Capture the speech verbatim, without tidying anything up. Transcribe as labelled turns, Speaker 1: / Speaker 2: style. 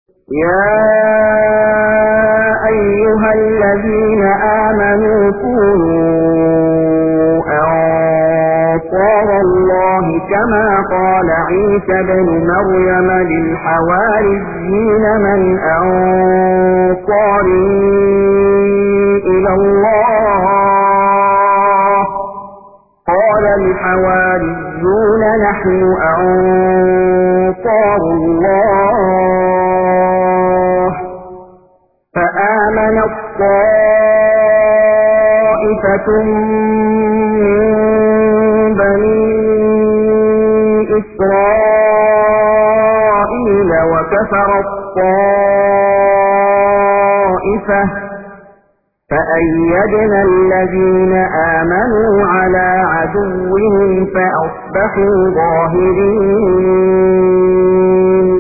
Speaker 1: يا أيها الذين آمنوا كونوا أنصار الله كما قال عيسى بن مريم للحواريين من أنصاري إلى الله قال الحواريون نحن أنصار الله فآمن الطائفة من بني إسرائيل وكفر الطائفة فأيدنا الذين آمنوا على عدوهم فأصبحوا ظاهرين